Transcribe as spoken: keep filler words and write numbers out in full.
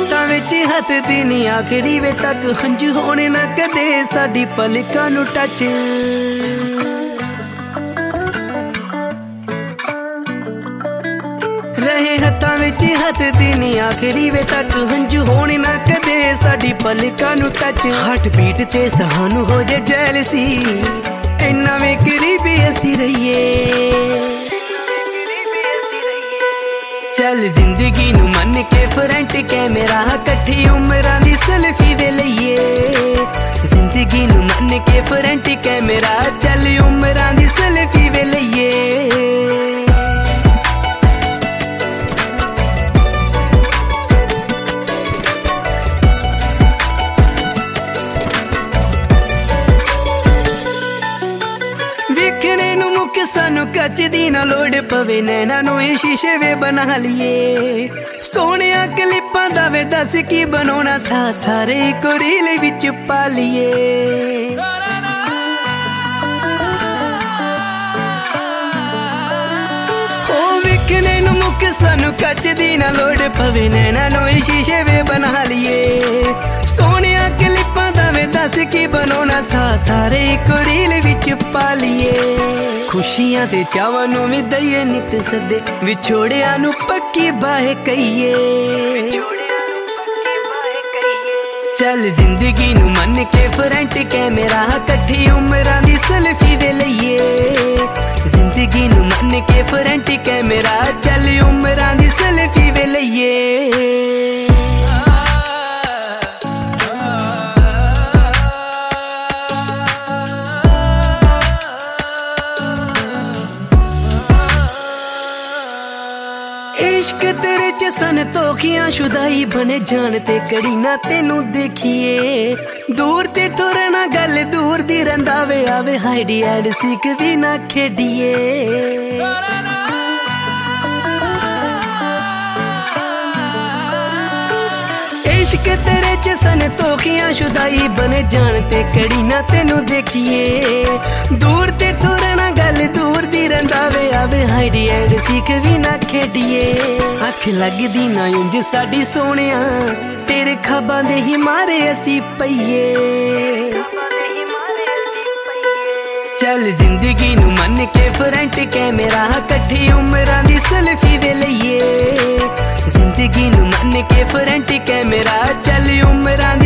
ਹੱਥਾਂ ਵਿੱਚ ਹੱਥ ਦੀ ਨੀ ਆਖਰੀ ਵੇ ਤੱਕ ਹੰਝੂ ਹੋਣੇ ਨਾ ਕਦੇ ਸਾਡੀ ਪਲਕਾਂ ਨੂੰ ਟੱਚ ਰਹੇ ਹੱਥਾਂ ਵਿੱਚ ਹੱਥ ਦੀ ਨੀ ਆਖਰੀ ਵੇ ਤੱਕ ਹੰਝੂ ਹੋਣੇ ਨਾ ਕਦੇ ਸਾਡੀ ਪਲਕਾਂ ਨੂੰ ਟੱਚ ਹਾਰਟ ਬੀਟ ਤੇ ਸਾਨੂੰ ਹੋ ਜੇ ਜੈਲਸੀ ਇੰਨਾ ਵੇ ਕਰੀਬੀ ਅਸੀਂ ਰਹੀਏ चल जिंदगी नू मन के फ्रंट कैमरा कट्ठी उमरां दी सेल्फी वे लईए जिंदगी नू मन के फ्रंट कैमरा चल उमरां दी सेल्फी वे लईए सानू कच दी ना लोड़ पवे नैना नू ही शीशे वे बना लिये सोहणिया क्लिपां दा वे दस की बनाउणा सा सारे इको रील विच पा लिये हो विखने नू मुक सानू कच दी ना लोड़ पवे नैना नू ही शीशे वे बना लिये सोहणिया क्लिपां दा वे दस की बनाउणा सा सारे इको रील विच पा लिये खुशियां ते चावां नू भी दईए नित सदे विछोड़िया नू पक्की बाहे कहिए चल जिंदगी नू मन के फ्रंट कैमरा कट्ठी उमरां दी सेल्फी वे लईए जिंदगी नू मन के फ्रंट कैमरा चल उमरां दी सेल्फी वे लईए इश्क तेरे च सन धोखियां शुदाई बने जान ते कड़ी ना तेनू देखिए दूर ते थोड़े ना गल दूर दी रंधावे आवे हाइडी एड सीख भी ना खेडिए इश्क तेरे च सन धोखियां शुदाई बने जान ते कड़ी ना तेनू देखिए दूर ते थोड़े ना गल दूर दी रंधावे आवे हाइडी एड सीख भी ना खेडिए अख लगदी ना उंज साडी सोहणिया तेरे खाबां दे ही मारे असी पईए चल जिंदगी नू मन के फ्रंट कैमरा कट्ठी उमरां दी सेल्फी वे लईए जिंदगी नू मन के फ्रंट कैमरा चल उमरां दी